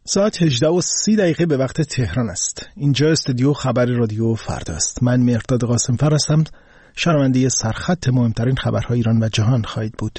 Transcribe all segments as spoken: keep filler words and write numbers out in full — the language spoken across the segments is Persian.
ساعت هجده و سی دقیقه به وقت تهران است. اینجا استودیو خبر رادیو فردا است. من مهرداد قاسم‌فر هستم. شنونده سرخط مهمترین خبرهای ایران و جهان خواهید بود.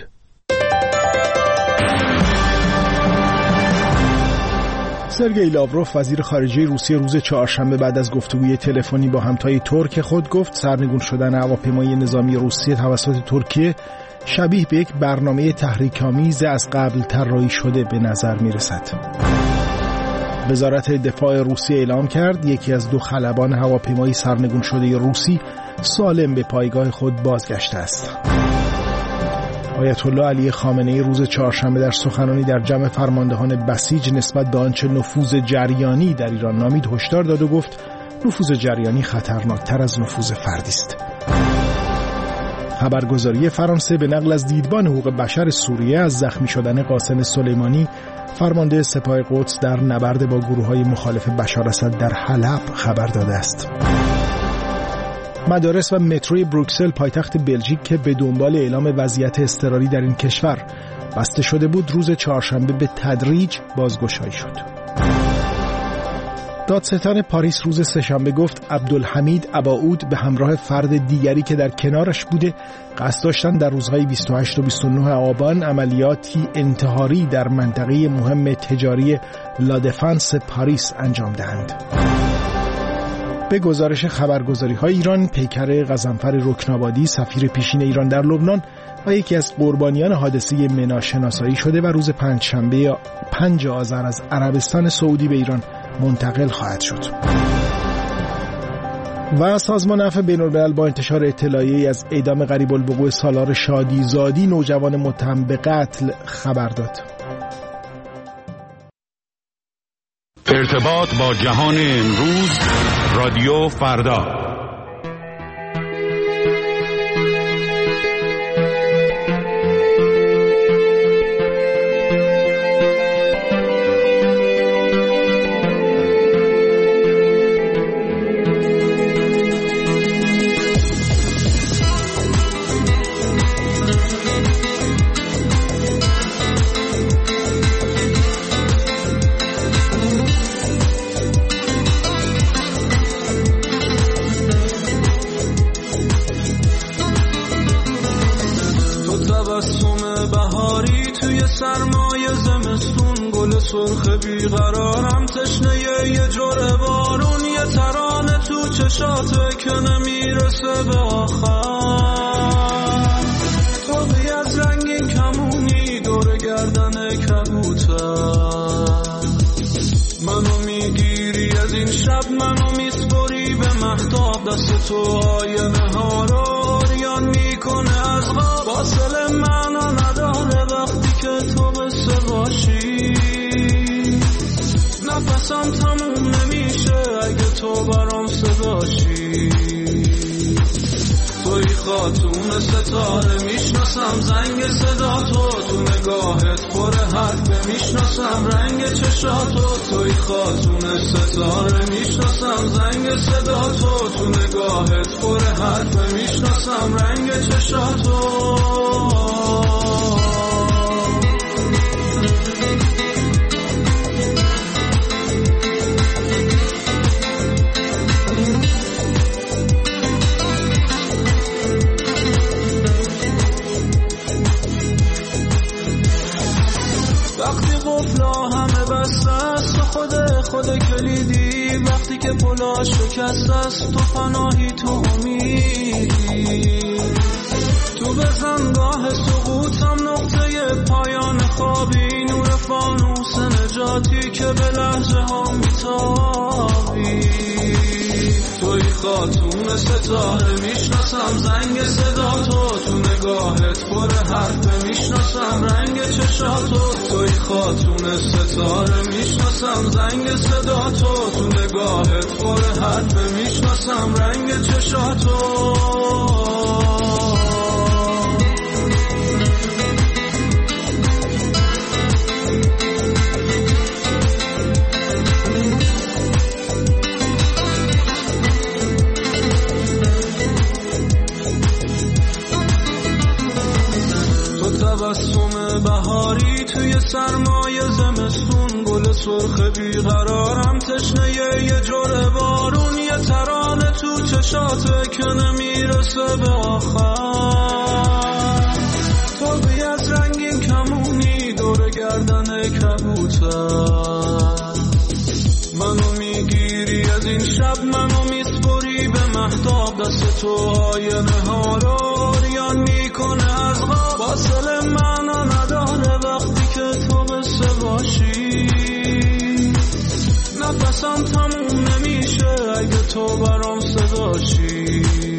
سرگئی لاوروف وزیر خارجه روسیه روز چهارشنبه بعد از گفتگوی تلفنی با همتای ترک خود گفت سرنگون شدن هواپیمای نظامی روسیه توسط ترکیه شبیه به یک برنامه تحریک‌آمیز از قبل طراحی شده به نظر می‌رسد. وزارت دفاع روسیه اعلام کرد یکی از دو خلبان هواپیمای سرنگون شده روسی سالم به پایگاه خود بازگشته است. آیت الله علی خامنه‌ای روز چهارشنبه در سخنرانی در جمع فرماندهان بسیج نسبت به آنچه نفوذ جریانی در ایران نامید هشدار داد و گفت نفوذ جریانی خطرناکتر از نفوذ فردی است. خبرگزاری فرانسه به نقل از دیدبان حقوق بشر سوریه از زخمی شدن قاسم سلیمانی فرمانده سپاه قدس در نبرد با گروه‌های مخالف بشار اسد در حلب خبر داده است. مدارس و متروی بروکسل پایتخت بلژیک که به دنبال اعلام وضعیت اضطراری در این کشور بسته شده بود روز چهارشنبه به تدریج بازگشایی شد. دادستان پاریس روز سه‌شنبه گفت عبدالحمید اباعود به همراه فرد دیگری که در کنارش بوده قصد داشتند در روزهای بیست و هشت و بیست و نه آبان عملیاتی انتحاری در منطقه مهم تجاری لادفانس پاریس انجام دهند. به گزارش خبرگزاری‌های ایران، پیکر غضنفر رکنابادی سفیر پیشین ایران در لبنان و یکی از قربانیان حادثه منا شناسایی شده و روز پنجشنبه پنج آذر از عربستان سعودی به ایران منتقل خواهد شد. و سازمان عفو بین‌الملل با انتشار اطلاعیه‌ای از اعدام قریب الوقوع سالار شادی زادی نوجوان متهم به قتل خبر داد. ارتباط با جهان امروز، رادیو فردا. سرخ بیقرارم تشنه یه جور بارون یه ترانه تو چشاته که نمیرسه به آخر توقی از رنگین کمونی دور گردن کبوتر منو میگیری از این شب منو میسپری به مهتاب دست تو آینه ها رو اوریان میکنه از غاب فاصله منو نداره وقتی که تو بسه باشی نفسم تموم نمیشه اگه تو برام صداشی توی خاتون ستاره میشناسم زنگ صدا تو تو نگاهت پر حرف میشناسم رنگ چشاتو توی خاتون ستاره میشناسم زنگ صدا تو تو نگاهت پر حرف میشناسم رنگ چشاتو خود خود کلیدی وقتی که پلاش شکست است تو پناهی تو امید تو به زنگاه سقوطم نقطه پایان خوابی نور فانوس نجاتی که به لحظه ها میتابی توی خاتون ستاره میشناسم زنگ صدا تو تو نگاهت پر حرف میشناسم رنگ چشاتو توی خاتون ستاره میشناسم زنگ صدا تو تو نگاهت پر حرف میشناسم رنگ چشاتو تبسم بهاری توی سرمایه زمستون گل سرخ بیقرارم، تشنه یه جور بارون، یه ترانه تو چشاته که نمیرسه به آخر. تو بی از رنگین کمونی دور گردن کبوتر، منو میگیری از این شب، منو میسپری به مهتاب، دست تو آینه ها رو اوریان میکنه از غاب. فاصله معنا نداره وقتی که تو بسه باشی، نفسم تموم نمیشه اگه تو برام صداشی.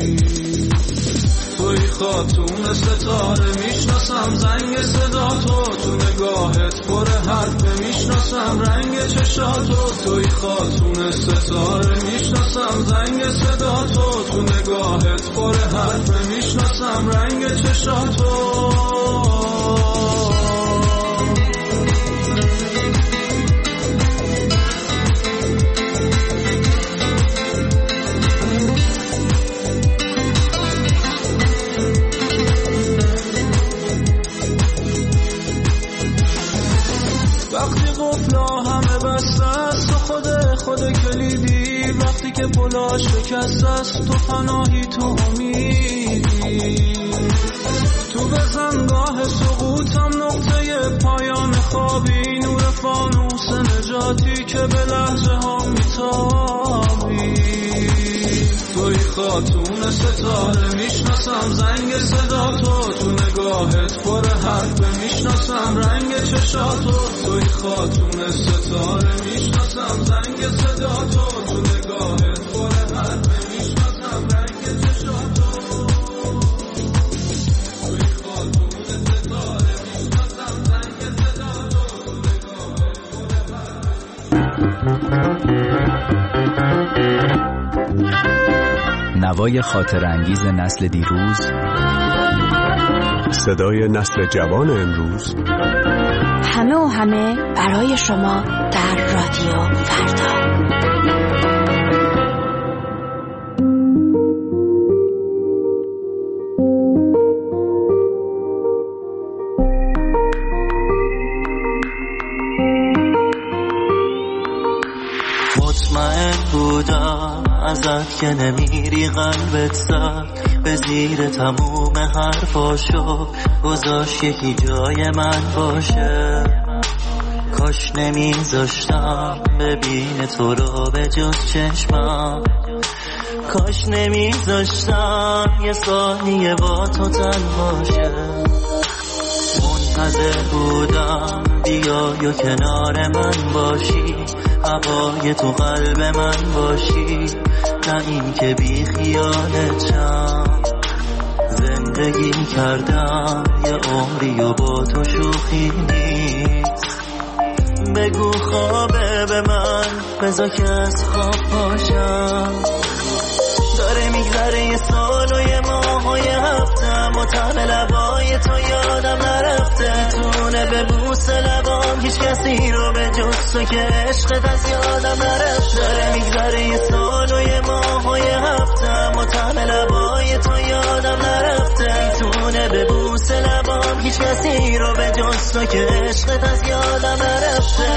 توی خاتون ستاره میشناسم زنگ صدا تو، تو نگاهت پر حرف میشناسم رنگ چشاتو. توی خاتون ستاره میشناسم زنگ صدا تو، تو نگاهت پر حرف میشناسم رنگ چشاتو. خود کلیدی وقتی که پلا شکست است، تو پناهی تو امیدی. تو به زنگاه سقوطم نقطه پایان خوابی، نور فانوس نجاتی که به لحظه ها میتابی. توی خاتون ستاره میشناسم زنگ صدا تو، تو نگاهت پر حرف میشناسم رنگ چشاتو. توی خاتون ستاره میشناسم زنگ صدا تو، تو نگاهت پر حرف میشناسم رنگ چشاتو. توی خاتون ستاره میشناسم زنگ صدا تو، تو نگاهت پر حرف. نوای خاطرانگیز نسل دیروز، صدای نسل جوان امروز، همه و همه برای شما در رادیو فردا. مطمئن بودم ازت که نمیری قلبت زد، به زیر تموم حرفاشو گذاشت یکی جای من باشه. کاش نمیذاشتم ببین تو رو به جز چشمم، کاش نمیذاشتم یه ثانیه با تو تنها شه. منتظر بودم بیای و کنار من باشی، هوای تو قلب من باشی، نه این که بی خیالتم. زندگی کردم یه عمری و با تو شوخی نیست. بگو خوابه به من بذار که از خواب پاشم. داره میگذره یه سال و یه ماه و یه هفتم و طعم لبای تو یادم نرفته. تونه به بوس لبام هیچ کسی رو به جز تو که عشقت از یادم نرفته. داره میگذره یه سال و یه ماه و یه هفتم و طعم لبای تو یادم نرفته. تونه به بوس لبام هیچ کسی رو به جز تو که عشقت از یادم نرفته.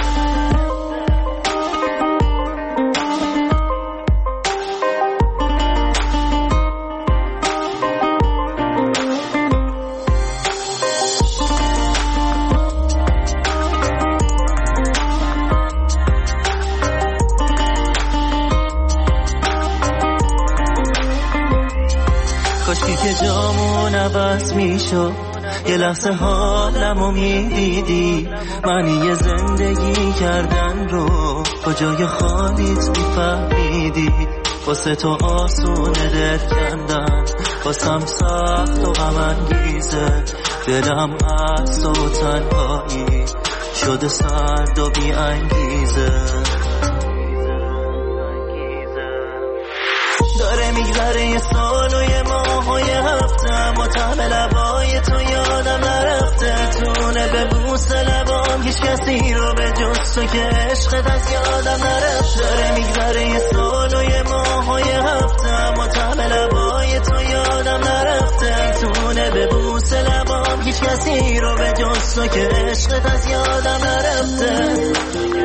کاشکی که جامون عوض میشد، یه لحظه حالمو میدیدی. معنی یه زندگی کردن رو کجای خالیت میفهمیدی. واسه تو آسونه دل کندن، واسم سخت و غم انگیزه. دلم از تو تنهایی شده سرد و بی انگیزه. داره میگذره یه سال و یه ماه و یه هفتم و طعم لبای تو یادم نرفته. تونه به بوس لبام هیچ کسی رو به جز تو که عشقت از یادم نرفته. داره میگذره یه سال و یه ماه و یه هفتم و طعم لبای تو یادم نرفته. تونه به بوس لبام هیچ کسی رو به جز تو که عشقت از یادم نرفته.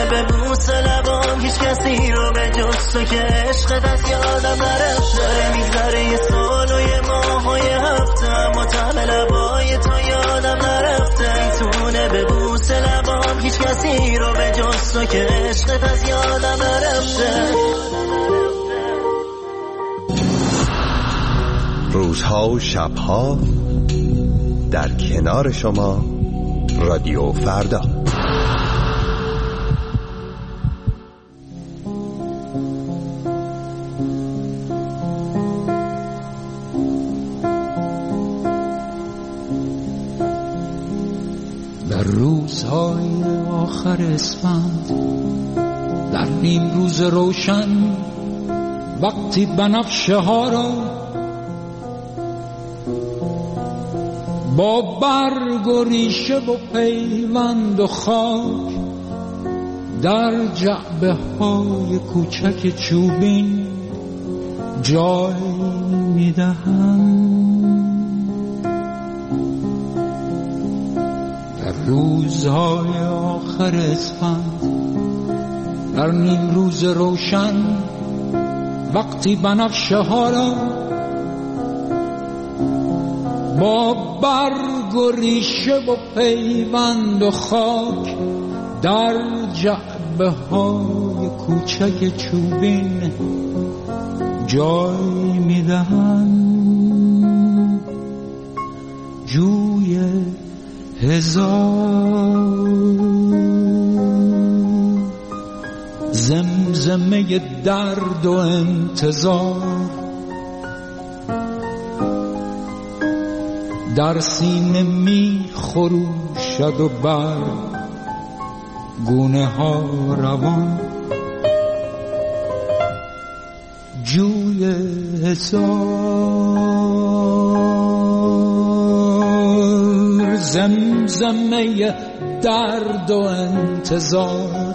به بوس لبام هیچ کسی رو به جز تو که عشقت از یادم نرفته. داره میگذره یه سال و یه ماه و یه هفته اما طعم لبای تو یادم نرفته. میتونه به بوس لبام هیچ کسی رو به جز تو که عشقت از یادم نرفته. روزها و شبها در کنار شما رادیو فردا. در روزهای آخر اسفند، در نیم روز روشن، وقتی بنفشه ها را با برگ و ریشه و پیوند و خاک در جعبه های کوچک چوبین جای میدهم. در روزهای آخر اسفند، در نیم روز روشن، وقتی بنفشه ها را با برگ و ریشه و پیوند و خاک در جعبه های کوچک چوبین جای میدهند. جوی هزار زمزمه درد و انتظار در سینه می خروشد و بر گونه ها روان. جوی هزار زمزمه درد و انتظار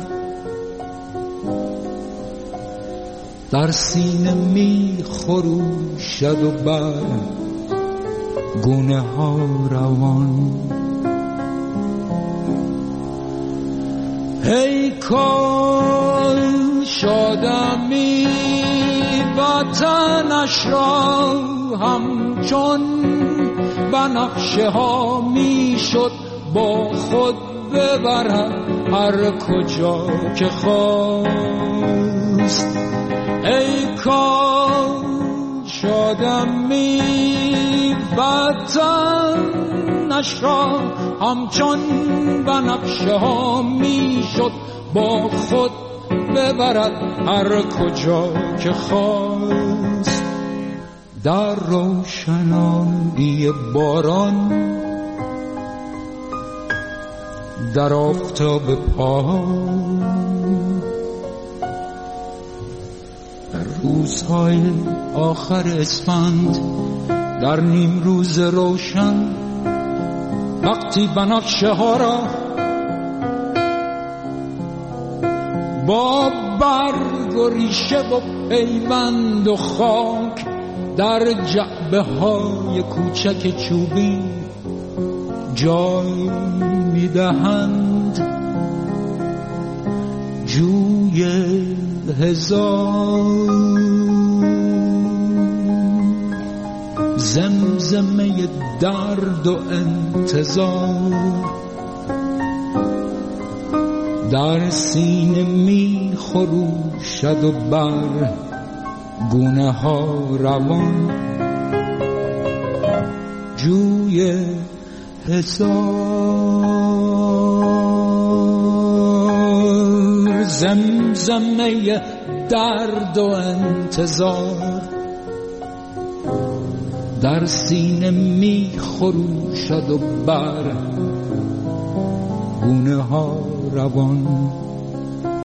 در سینه می خروشد و بر گونه ها روان. ای کاش آدمی وطنش را همچون بنفشه ها می شد با خود ببرد هر کجا که خواست. ای کاش آدمی وطنش را همچون بنفشه ها می شد با خود ببرد هر کجا که خواست. در روشنایی باران، در آفتاب پایان، در روزهای آخر اسفند، در نیم روز روشن، وقتی بنفشه ها را با برگ و ریشه و پیوند و خاک در جعبه های کوچک چوبی جای میدهند. جوی هزار زمزمه درد و انتظار در سینه می خروشد و بر گونه ها روان. جوی هزار زمزمه درد و انتظار در سینه می خروشد و بر گونه ها روان.